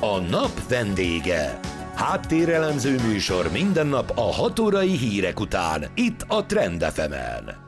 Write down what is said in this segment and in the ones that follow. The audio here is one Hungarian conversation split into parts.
A nap vendége. Háttérelemző műsor minden nap a 6 órai hírek után, itt a Trend FM-en.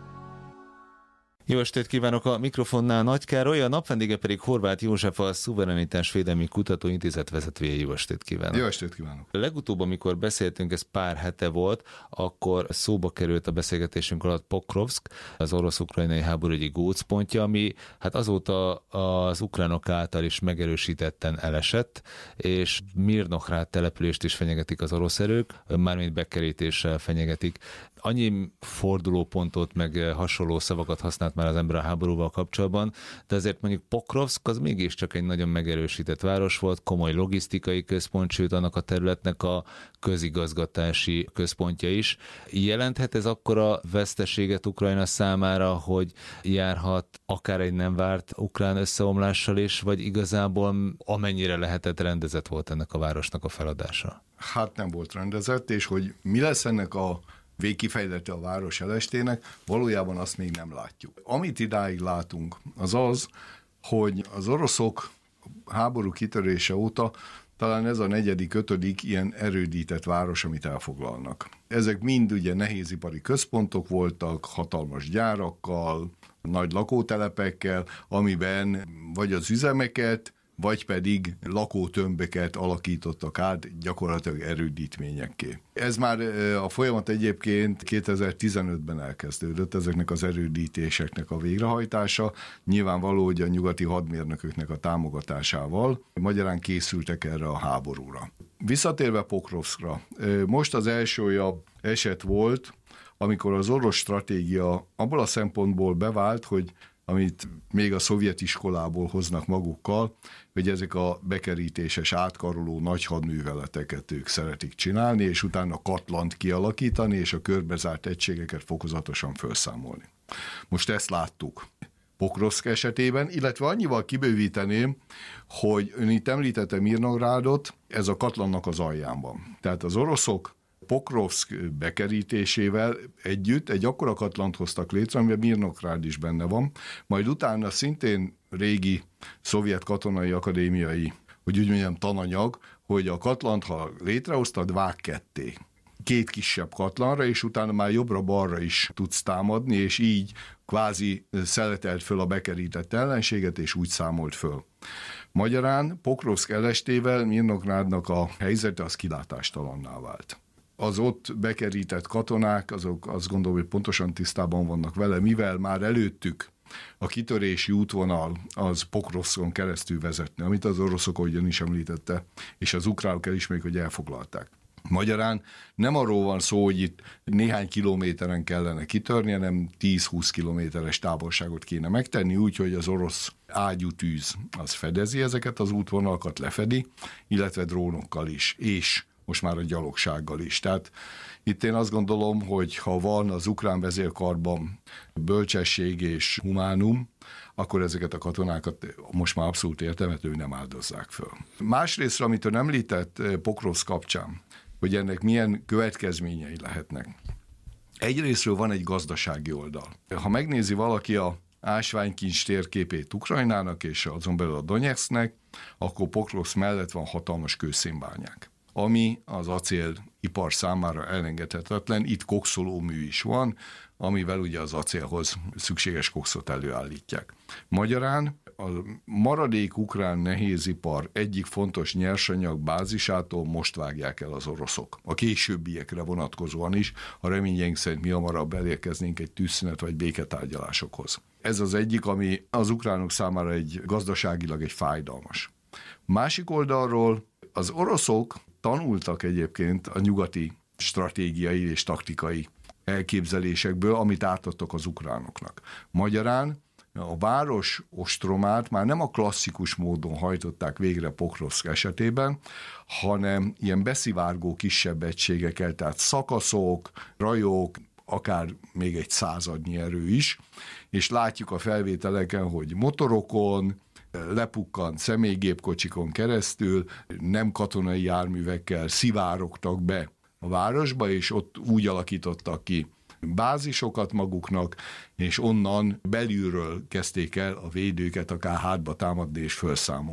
Jó estét kívánok, a mikrofonnál Nagy Károly, a napvendége pedig Horváth József, a Szuverenitásvédelmi Kutatóintézet vezetője. Jó estét kívánok! Jó estét kívánok! Legutóbb, amikor beszéltünk, ez pár hete volt, akkor szóba került a beszélgetésünk alatt Pokrovszk, az orosz-ukrajnai háború egyik gócpontja, ami hát azóta az ukránok által is megerősítetten elesett, és Mirnohrád települést is fenyegetik az orosz erők, mármint bekerítéssel fenyegetik. Annyi fordulópontot meg hasonló szavakat használt már az ember a háborúval kapcsolatban, de azért mondjuk Pokrovszk az mégiscsak egy nagyon megerősített város volt, komoly logisztikai központ, sőt annak a területnek a közigazgatási központja is. Jelenthet ez akkora veszteséget Ukrajna számára, hogy járhat akár egy nem várt ukrán összeomlással is, vagy igazából amennyire lehetett rendezett volt ennek a városnak a feladása? Hát nem volt rendezett, és hogy mi lesz ennek a végkifejlete a város elestének, valójában azt még nem látjuk. Amit idáig látunk, az az, hogy az oroszok háború kitörése óta talán ez a 4., 5. ilyen erődített város, amit elfoglalnak. Ezek mind ugye nehézipari központok voltak, hatalmas gyárakkal, nagy lakótelepekkel, amiben vagy az üzemeket, vagy pedig lakótömböket alakítottak át gyakorlatilag erődítményekké. Ez már a folyamat egyébként 2015-ben elkezdődött, ezeknek az erődítéseknek a végrehajtása, nyilvánvaló, hogy a nyugati hadmérnököknek a támogatásával, magyarán készültek erre a háborúra. Visszatérve Pokrovszkra, most az első olyan eset volt, amikor az orosz stratégia abból a szempontból bevált, hogy amit még a szovjet iskolából hoznak magukkal, hogy ezek a bekerítéses, átkaroló nagy hadműveleteket ők szeretik csinálni, és utána katlant kialakítani, és a körbezárt egységeket fokozatosan felszámolni. Most ezt láttuk Pokrovszk esetében, illetve annyival kibővíteném, hogy ön itt említette Mirnohrádot, ez a katlannak az alján van. Tehát az oroszok Pokrovszk bekerítésével együtt egy akkora katlant hoztak létre, amiben Mirnohrád is benne van, majd utána szintén régi szovjet katonai akadémiai, hogy úgy mondjam, tananyag, hogy a katlant, ha létrehoztad, vág ketté. 2 kisebb katlanra, és utána már jobbra-balra is tudsz támadni, és így kvázi szeletelt föl a bekerített ellenséget, és úgy számolt föl. Magyarán Pokrovszk elestével Mirnohrádnak a helyzete az kilátástalanná vált. Az ott bekerített katonák, azok azt gondolom, hogy pontosan tisztában vannak vele, mivel már előttük a kitörési útvonal az Pokrovszkon keresztül vezetne, amit az oroszok ugyan is említette, és az ukránok elismerik, hogy elfoglalták. Magyarán nem arról van szó, hogy itt néhány kilométeren kellene kitörni, hanem 10-20 kilométeres távolságot kéne megtenni, úgyhogy az orosz ágyútűz az fedezi ezeket az útvonalakat, lefedi, illetve drónokkal is, és most már a gyalogsággal is. Tehát itt én azt gondolom, hogy ha van az ukrán vezérkarban bölcsesség és humánum, akkor ezeket a katonákat most már abszolút értelmetlenül nem áldozzák föl. Másrészt, amit ön említett Pokrovszk kapcsán, hogy ennek milyen következményei lehetnek. Egyrésztről van egy gazdasági oldal. Ha megnézi valaki a ásványkincs térképét Ukrajnának és azon belül a Donetsznek, akkor Pokrovszk mellett van hatalmas kőszénbányák, ami az acélipar számára elengedhetetlen. Itt kokszolómű is van, amivel ugye az acélhoz szükséges kokszot előállítják. Magyarán a maradék ukrán nehézipar egyik fontos nyersanyag bázisától most vágják el az oroszok. A későbbiekre vonatkozóan is, a reményeink szerint mi hamarabb elérkeznénk egy tűzszünet vagy béketárgyalásokhoz. Ez az egyik, ami az ukránok számára egy gazdaságilag egy fájdalmas. Másik oldalról az oroszok tanultak egyébként a nyugati stratégiai és taktikai elképzelésekből, amit átadtak az ukránoknak. Magyarán a város ostromát már nem a klasszikus módon hajtották végre Pokrovszk esetében, hanem ilyen beszivárgó kisebb egységekkel, tehát szakaszok, rajok, akár még egy 100 erő is, és látjuk a felvételeken, hogy motorokon, lepukkant személygépkocsikon keresztül, nem katonai járművekkel szivárogtak be a városba, és ott úgy alakítottak ki bázisokat maguknak, és onnan belülről kezdték el a védőket akár hátba támadni és felszámolni.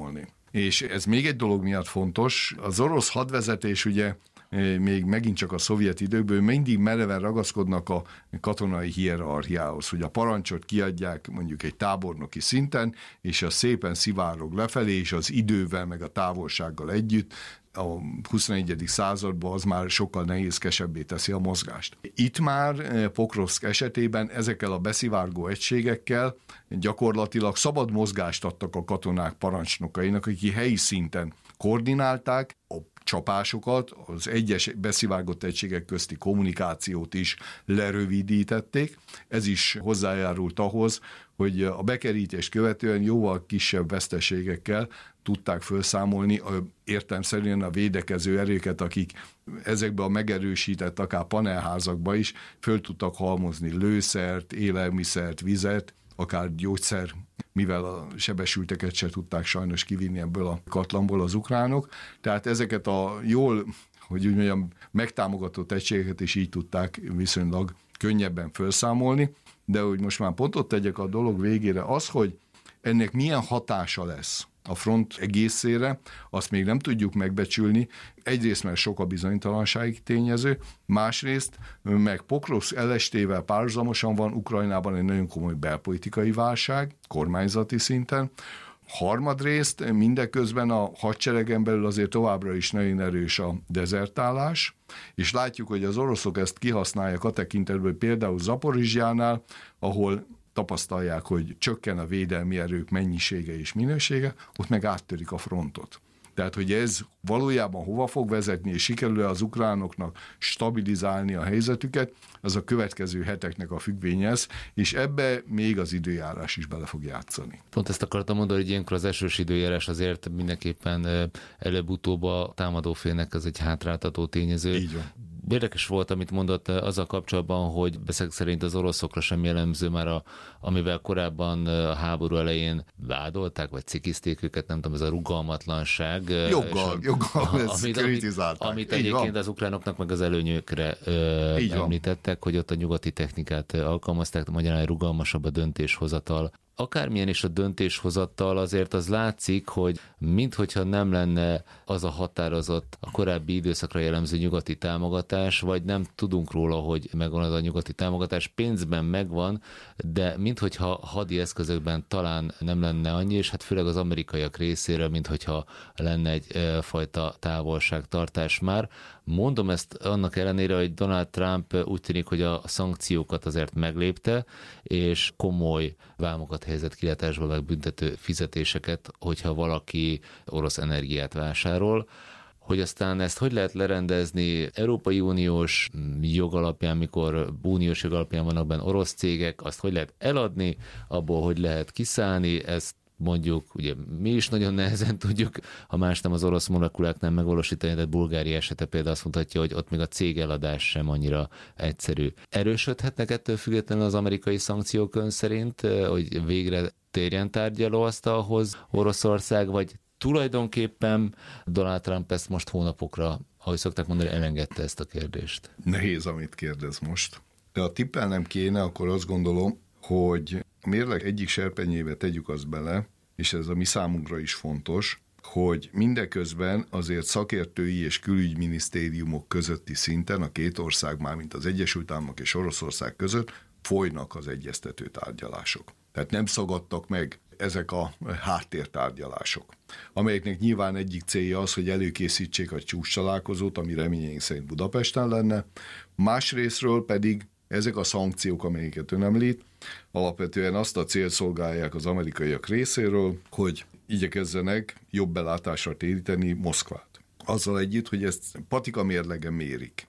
És ez még egy dolog miatt fontos, az orosz hadvezetés ugye még megint csak a szovjet időkből mindig mereven ragaszkodnak a katonai hierarchiához, hogy a parancsot kiadják mondjuk egy tábornoki szinten, és az szépen szivárog lefelé, és az idővel meg a távolsággal együtt a 21. században az már sokkal nehézkesebbé teszi a mozgást. Itt már Pokrovszk esetében ezekkel a beszivárgó egységekkel gyakorlatilag szabad mozgást adtak a katonák parancsnokainak, akik helyi szinten koordinálták a csapásokat, az egyes beszivárgott egységek közti kommunikációt is lerövidítették. Ez is hozzájárult ahhoz, hogy a bekerítést követően jóval kisebb veszteségekkel tudták felszámolni értelemszerűen a védekező erőket, akik ezekben a megerősített, akár panelházakba is föl tudtak halmozni lőszert, élelmiszert, vizet, akár gyógyszer, mivel a sebesülteket se tudták sajnos kivinni ebből a katlanból az ukránok. Tehát ezeket a jól, hogy úgy mondjam, megtámogatott egységeket is így tudták viszonylag könnyebben felszámolni, de hogy most már pontot tegyek a dolog végére, az, hogy ennek milyen hatása lesz a front egészére, azt még nem tudjuk megbecsülni. Egyrészt, mert sok a bizonytalansági tényező, másrészt, meg Pokrovszk elestével párhuzamosan van Ukrajnában egy nagyon komoly belpolitikai válság, kormányzati szinten. Harmadrészt, mindeközben a hadseregen belül azért továbbra is nagyon erős a dezertálás, és látjuk, hogy az oroszok ezt kihasználják a tekintetben, hogy például Zaporizsjánál, ahol tapasztalják, hogy csökken a védelmi erők mennyisége és minősége, ott meg áttörik a frontot. Tehát, hogy ez valójában hova fog vezetni, és sikerül-e az ukránoknak stabilizálni a helyzetüket, az a következő heteknek a függvénye, és ebbe még az időjárás is bele fog játszani. Pont ezt akartam mondani, hogy ilyenkor az esős időjárás azért mindenképpen előbb-utóbb a támadófélnek ez egy hátráltató tényező. Így van. Érdekes volt, amit mondott azzal kapcsolatban, hogy beszélek szerint az oroszokra sem jellemző már, amivel korábban a háború elején vádolták, vagy cikizték őket, nem tudom, ez a rugalmatlanság. Joggal, ezt kritizálták. Amit egyébként az ukránoknak meg az előnyökre említettek, hogy ott a nyugati technikát alkalmazták, magyarán rugalmasabb a döntéshozatal. Akármilyen is a döntéshozattal, azért az látszik, hogy minthogyha nem lenne az a határozott, a korábbi időszakra jellemző nyugati támogatás, vagy nem tudunk róla, hogy megvan az a nyugati támogatás, pénzben megvan, de minthogyha hadi eszközökben talán nem lenne annyi, és hát főleg az amerikaiak részéről, minthogyha lenne egyfajta távolságtartás már. Mondom ezt annak ellenére, hogy Donald Trump úgy tűnik, hogy a szankciókat azért meglépte, és komoly vámokat helyezett kilátásba, meg büntető fizetéseket, hogyha valaki orosz energiát vásárol. Hogy aztán ezt hogy lehet lerendezni Európai Uniós jog alapján, mikor uniós jog alapján vannak benne orosz cégek, azt hogy lehet eladni, abból hogy lehet kiszállni, ezt mondjuk, ugye mi is nagyon nehezen tudjuk, ha más nem az orosz molekulák nem megvalósítani, de Bulgária esete például azt mutatja, hogy ott még a cégeladás sem annyira egyszerű. Erősödhetnek ettől függetlenül az amerikai szankciók ön szerint, hogy végre térjen tárgyalóasztalhoz Oroszország, vagy tulajdonképpen Donald Trump ezt most hónapokra, ahogy szokták mondani, elengedte ezt a kérdést? Nehéz, amit kérdez most. De ha tippelnem kéne, akkor azt gondolom, hogy a mérleg egyik serpenyébe tegyük azt bele, és ez a mi számunkra is fontos, hogy mindeközben azért szakértői és külügyminisztériumok közötti szinten a két ország, mármint az Egyesült Államok és Oroszország között folynak az egyeztető tárgyalások. Tehát nem szagadtak meg ezek a háttértárgyalások, amelyeknek nyilván egyik célja az, hogy előkészítsék a csúcstalálkozót, ami reményeink szerint Budapesten lenne, másrészről pedig ezek a szankciók, amelyeket ön említ, alapvetően azt a célt szolgálják az amerikaiak részéről, hogy igyekezzenek jobb belátásra téríteni Moszkvát. Azzal együtt, hogy ezt patika mérlegen mérik,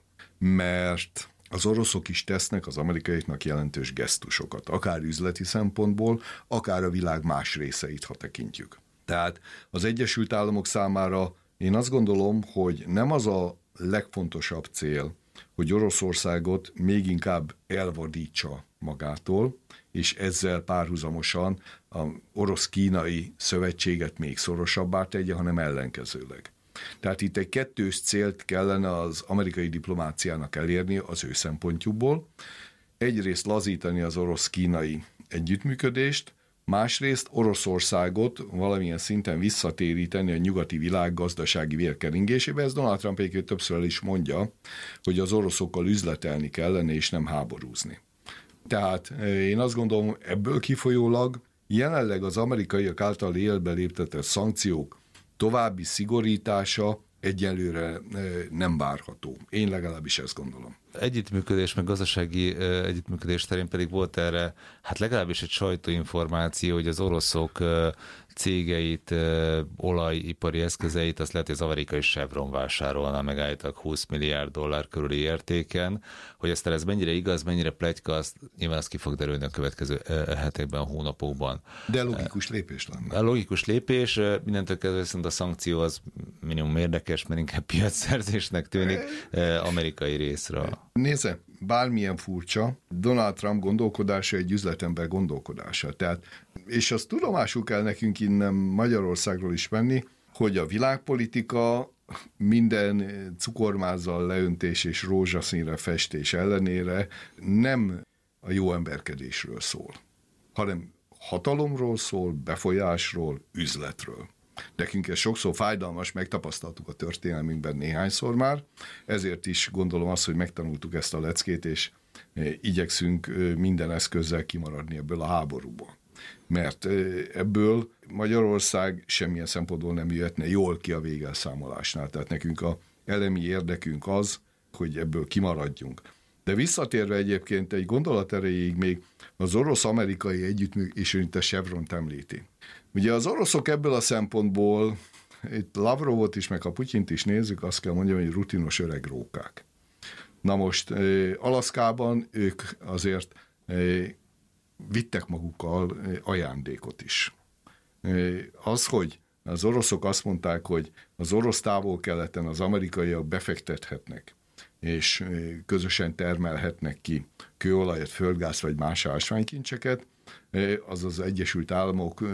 mert az oroszok is tesznek az amerikaiaknak jelentős gesztusokat, akár üzleti szempontból, akár a világ más részeit, ha tekintjük. Tehát az Egyesült Államok számára én azt gondolom, hogy nem az a legfontosabb cél, hogy Oroszországot még inkább elvadítsa magától, és ezzel párhuzamosan az orosz-kínai szövetséget még szorosabbá tegye, hanem ellenkezőleg. Tehát itt egy kettős célt kellene az amerikai diplomáciának elérni az ő szempontjukból. Egyrészt lazítani az orosz-kínai együttműködést, másrészt Oroszországot valamilyen szinten visszatéríteni a nyugati világ gazdasági vérkeringésébe. Ez Donald Trump egyébként többször el is mondja, hogy az oroszokkal üzletelni kellene, és nem háborúzni. Tehát én azt gondolom, ebből kifolyólag jelenleg az amerikaiak által élbe léptetett szankciók további szigorítása egyelőre nem várható. Én legalábbis ezt gondolom. Együttműködés, meg gazdasági együttműködés terén pedig volt erre, hát legalábbis egy sajtóinformáció, hogy az oroszok cégeit, olajipari eszközeit, azt lehet, hogy az amerikai Chevron vásárolna meg állítólag $20 milliárd körüli értéken. Hogy aztán ez mennyire igaz, mennyire pletyka, azt nyilván az ki fog derülni a következő hetekben, hónapokban. De logikus lépés lenne. A logikus lépés, mindentől kezdve viszont a szankció az minimum érdekes, mert inkább piacszerzésnek tűnik amerikai részről. Nézze, bármilyen furcsa, Donald Trump gondolkodása egy üzletember gondolkodása. Tehát, és azt tudomásul kell nekünk innen Magyarországról is venni, hogy a világpolitika minden cukormázzal leöntés és rózsaszínre festés ellenére nem a jó emberkedésről szól, hanem hatalomról szól, befolyásról, üzletről. Nekünk ez sokszor fájdalmas, megtapasztaltuk a történelmünkben néhányszor már, ezért is gondolom azt, hogy megtanultuk ezt a leckét, és igyekszünk minden eszközzel kimaradni ebből a háborúból. Mert ebből Magyarország semmilyen szempontból nem jöhetne jól ki a végelszámolásnál. Tehát nekünk a elemi érdekünk az, hogy ebből kimaradjunk. De visszatérve egyébként egy gondolat erejéig még az orosz-amerikai együttműködés, és itt a Chevront említi. Ugye az oroszok ebből a szempontból, itt Lavrovot is, meg a Putyint is nézzük, azt kell mondjam, hogy rutinos öreg rókák. Na most Alaszkában ők azért vittek magukkal ajándékot is. Az, hogy az oroszok azt mondták, hogy az orosz távol-keleten az amerikaiak befektethetnek, és közösen termelhetnek ki kőolajat, földgáz vagy más ásványkincseket, az az Egyesült Államok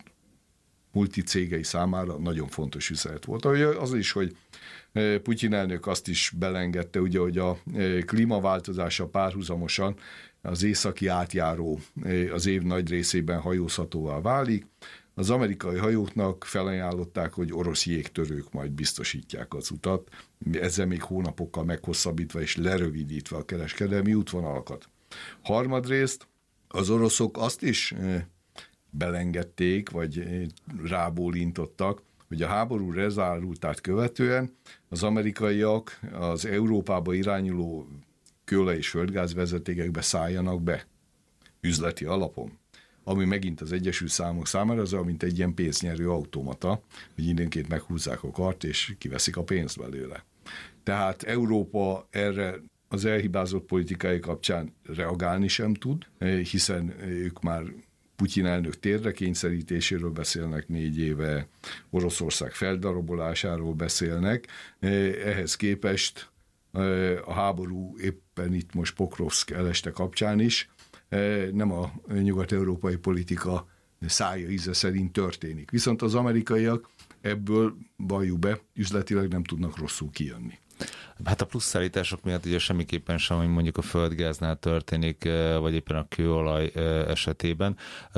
multicégei számára nagyon fontos üzenet volt. Az is, hogy Putyin elnök azt is belengedte, ugye, hogy a klímaváltozása párhuzamosan az északi átjáró az év nagy részében hajózhatóvá válik. Az amerikai hajóknak felajánlották, hogy orosz jégtörők majd biztosítják az utat, ezzel még hónapokkal meghosszabbítva és lerövidítve a kereskedelmi útvonalakat. Harmadrészt az oroszok azt is belengedték, vagy rábólintottak, hogy a háború lezárultát követően az amerikaiak az Európába irányuló kőolaj- és földgázvezetékekbe szálljanak be üzleti alapon, ami megint az Egyesült Államok számára az olyan, mint egy ilyen pénznyerő automata, hogy időnként meghúzzák a kart, és kiveszik a pénzt belőle. Tehát Európa erre az elhibázott politikai kapcsán reagálni sem tud, hiszen ők már Putyin elnök térdre kényszerítéséről beszélnek 4 éve, Oroszország feldarabolásáról beszélnek. Ehhez képest a háború éppen itt most Pokrovszk eleste kapcsán is nem a nyugat-európai politika szája íze szerint történik. Viszont az amerikaiak ebből, valljuk be, üzletileg nem tudnak rosszul kijönni. Hát a pluszszállítások miatt ugye semmiképpen sem, hogy mondjuk a földgáznál történik, vagy éppen a kőolaj esetében.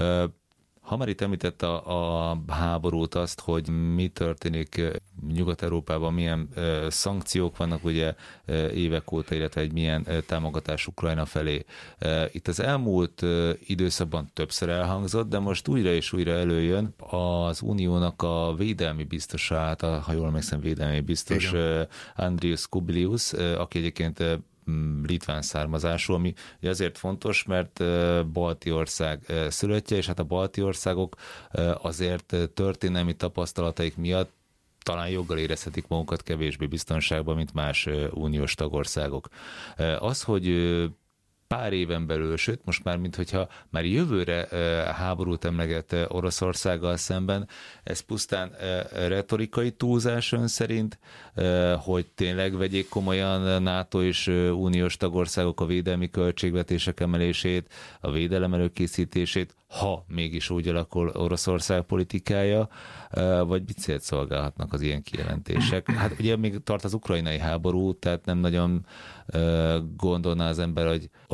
Ha már itt említett a háborút, azt, hogy mi történik Nyugat-Európában, milyen szankciók vannak ugye évek óta, illetve egy milyen támogatás Ukrajna felé. Itt az elmúlt időszakban többször elhangzott, de most újra és újra előjön az Uniónak a védelmi biztosát, ha jól emlékszem, védelmi biztos Andrius Kubilius, aki egyébként litván származású, ami azért fontos, mert balti ország szülöttje, és hát a balti országok azért történelmi tapasztalataik miatt talán joggal érezhetik magukat kevésbé biztonságban, mint más uniós tagországok. Az, hogy pár éven belül, sőt most már minthogyha már jövőre háborút emleget Oroszországgal szemben, ez pusztán retorikai túlzás ön szerint, hogy tényleg vegyék komolyan NATO és uniós tagországok a védelmi költségvetések emelését, a védelem előkészítését, ha mégis úgy alakul Oroszország politikája, vagy mit célt szolgálhatnak az ilyen kijelentések? Hát ugye még tart az ukrajnai háború, tehát nem nagyon gondolná az ember, hogy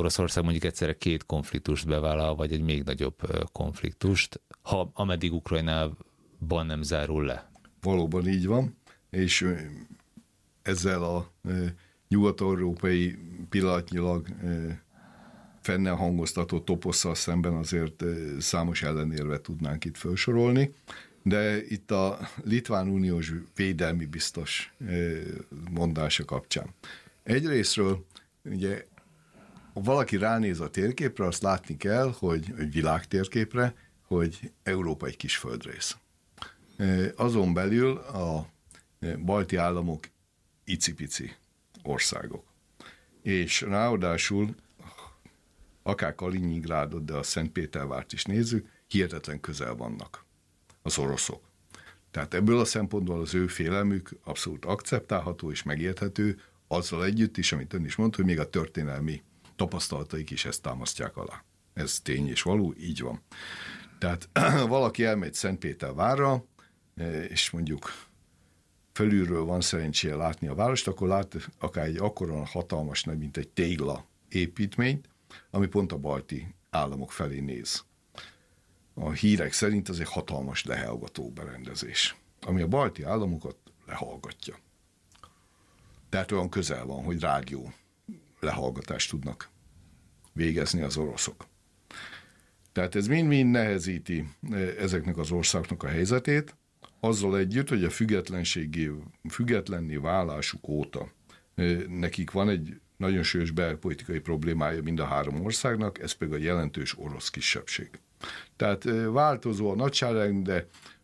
Oroszország mondjuk egyszerre 2 konfliktust bevállal, vagy egy még nagyobb konfliktust, ameddig Ukrajnában nem zárul le. Valóban így van, és ezzel a nyugat-európai pillanatnyilag fennel hangoztató toposszal szemben azért számos ellenérvet tudnánk itt felsorolni, de itt a litván uniós védelmi biztos mondása kapcsán. Egyrésztről ugye ha valaki ránéz a térképre, azt látni kell, hogy világtérképre, hogy Európa egy kis földrész. Azon belül a balti államok icipici országok. És ráadásul akár Kaliningrádot, de a Szentpétervárt is nézzük, hihetetlen közel vannak az oroszok. Tehát ebből a szempontból az ő félelmük abszolút akceptálható és megérthető, azzal együtt is, amit ön is mondta, hogy még a történelmi tapasztalataik is ezt támasztják alá. Ez tény és való, így van. Tehát valaki elmegy Szentpétervárra, és mondjuk felülről van szerencséje látni a várost, akkor lát akár egy akkora hatalmas nagy, mint egy tégla építményt, ami pont a balti államok felé néz. A hírek szerint ez egy hatalmas lehallgató berendezés, ami a balti államokat lehallgatja. Tehát olyan közel van, hogy rádió lehallgatást tudnak végezni az oroszok. Tehát ez mind-mind nehezíti ezeknek az országoknak a helyzetét, azzal együtt, hogy a függetlenné válásuk óta nekik van egy nagyon sős belpolitikai problémája mind a 3 országnak, ez pedig a jelentős orosz kisebbség. Tehát változó a nagyságrend, de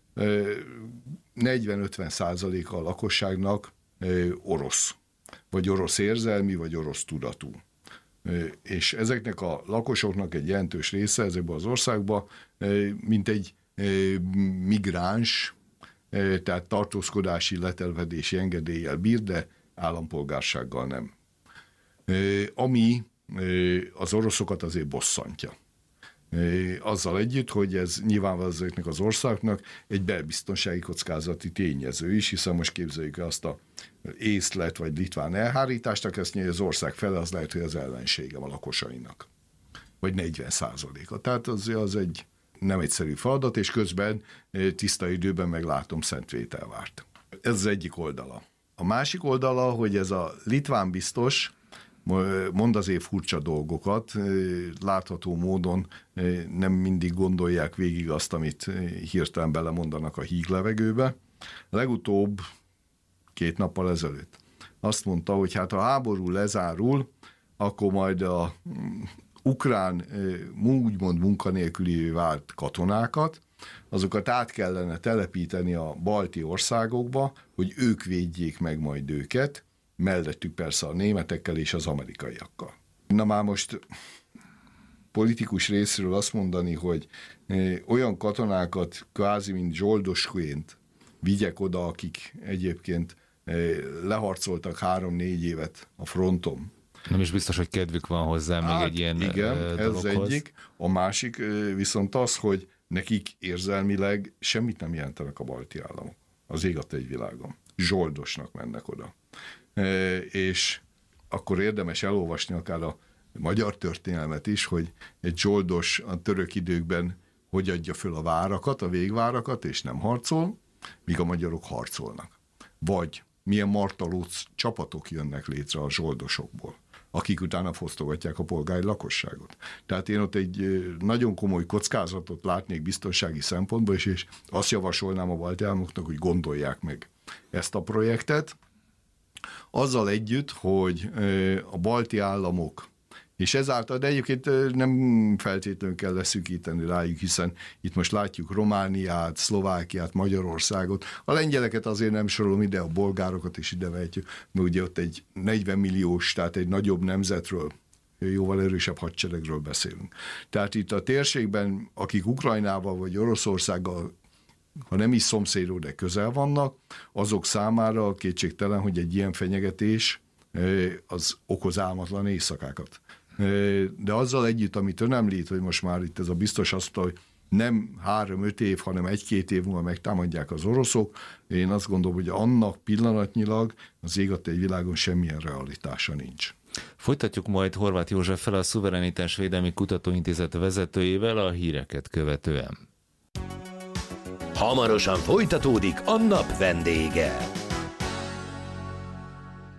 40-50% a lakosságnak orosz, vagy orosz érzelmi, vagy orosz tudatú. És ezeknek a lakosoknak egy jelentős része ezekben az országban, mint egy migráns, tehát tartózkodási, letelvedési engedéllyel bír, de állampolgársággal nem. Ami az oroszokat azért bosszantja. Azzal együtt, hogy ez nyilvánvalóan ezeknek az országoknak egy belbiztonsági kockázati tényező is, hiszen most képzeljük azt a észlet vagy litván elhárítást, ezt az ország fele, az lehet, hogy az ellensége a lakosainak. Vagy 40%-a. Tehát az egy nem egyszerű feladat, és közben tiszta időben meglátom Szentpétervárt. Ez az egyik oldala. A másik oldala, hogy ez a litván biztos mond azért furcsa dolgokat, látható módon nem mindig gondolják végig azt, amit hirtelen belemondanak a híglevegőbe. Legutóbb 2 nappal ezelőtt azt mondta, hogy hát a háború lezárul, akkor majd a ukrán úgymond munkanélküli vált katonákat, azokat át kellene telepíteni a balti országokba, hogy ők védjék meg majd őket, mellettük persze a németekkel és az amerikaiakkal. Na már most politikus részről azt mondani, hogy olyan katonákat kvázi, mint zsoldosként vigyek oda, akik egyébként leharcoltak 3-4 évet a fronton. Nem is biztos, hogy kedvük van hozzá még egy ilyen igen, dologhoz. Ez egyik. A másik viszont az, hogy nekik érzelmileg semmit nem jelentenek a balti államok. Az ég adta egy világon. Zsoldosnak mennek oda. És akkor érdemes elolvasni akár a magyar történelmet is, hogy egy zsoldos a török időkben hogy adja föl a várakat, a végvárakat, és nem harcol, míg a magyarok harcolnak. Vagy milyen martalóc csapatok jönnek létre a zsoldosokból, akik utána fosztogatják a polgári lakosságot. Tehát én ott egy nagyon komoly kockázatot látnék biztonsági szempontból, és azt javasolnám a balti államoknak, hogy gondolják meg ezt a projektet, azzal együtt, hogy a balti államok, és ezáltal, de egyébként nem feltétlenül kell leszűkíteni rájuk, hiszen itt most látjuk Romániát, Szlovákiát, Magyarországot, a lengyeleket azért nem sorolom ide, a bolgárokat is ide vehetjük, mert ugye ott egy 40 milliós, tehát egy nagyobb nemzetről, jóval erősebb hadseregről beszélünk. Tehát itt a térségben, akik Ukrajnával vagy Oroszországgal, ha nem is szomszédok, de közel vannak, azok számára kétségtelen, hogy egy ilyen fenyegetés az okoz álmatlan éjszakákat. De azzal együtt, amit ön említ, hogy most már itt ez a biztos azt mondta, hogy nem 3-5 év, hanem 1-2 év múlva megtámadják az oroszok, én azt gondolom, hogy annak pillanatnyilag az ég adta egy világon semmilyen realitása nincs. Folytatjuk majd Horváth Józseffel, a Szuverenitás Védelmi Kutatóintézet vezetőjével a híreket követően. Hamarosan folytatódik a nap vendége.